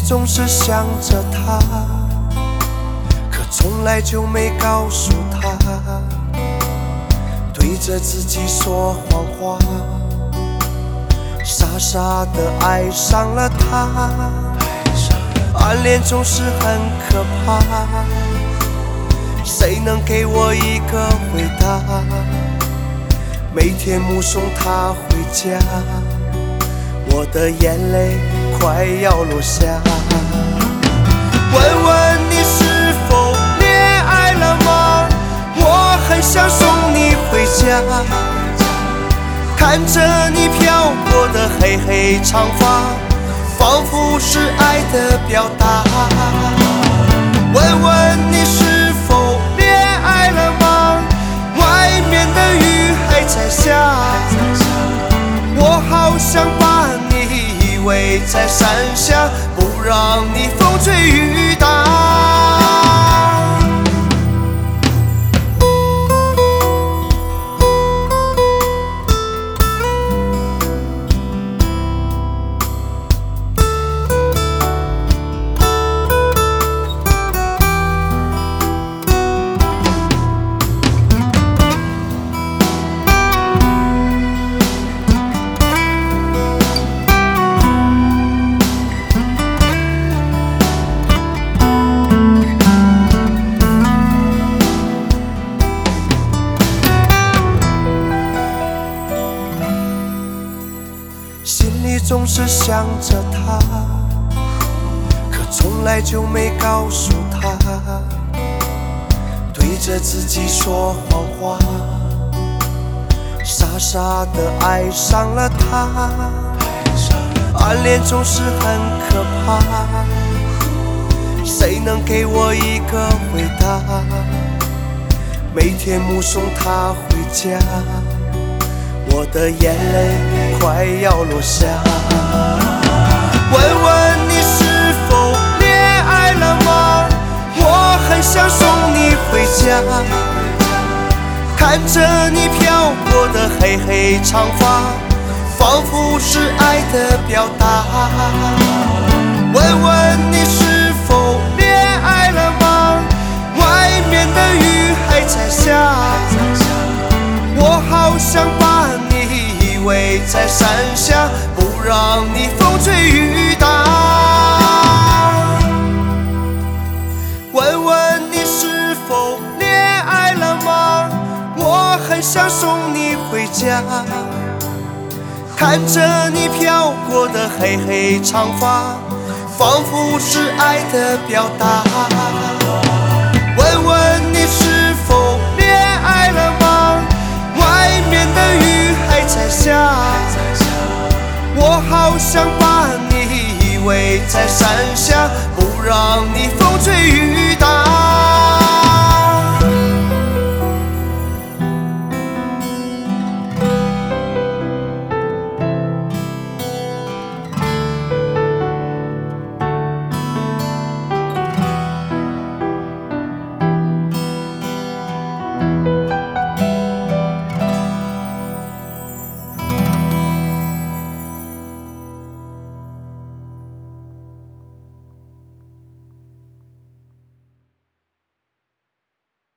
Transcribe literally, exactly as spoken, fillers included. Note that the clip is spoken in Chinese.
总是想着他，可从来就没告诉他，对着自己说谎话，傻傻地爱上了他。暗恋总是很可怕，谁能给我一个回答？每天目送他回家，我的眼泪快要落下。问问你是否恋爱了吗？我很想送你回家，看着你飘过的黑黑长发，仿佛是爱的表达。问问你是否恋爱了吗？外面的雨还在下，我好想把你依偎在伞下，不让你风吹雨打。心里总是想着他，可从来就没告诉他，对着自己说谎话，傻傻地爱上了他。暗恋总是很可怕，谁能给我一个回答？每天目送他回家，我的眼泪快要落下。问问你是否恋爱了吗？我很想送你回家，看着你飘过的黑黑长发，仿佛是爱的表达。问问你是否恋爱了吗？外面的雨还在下，我好想把你依偎在伞下，不让你风吹雨打。问问你是否恋爱了吗？我很想送你回家，看着你飘过的黑黑长发，仿佛是爱的表达。问问你是否恋爱了吗？外面的雨还在下，我好想把你依偎在伞下，不让你风吹雨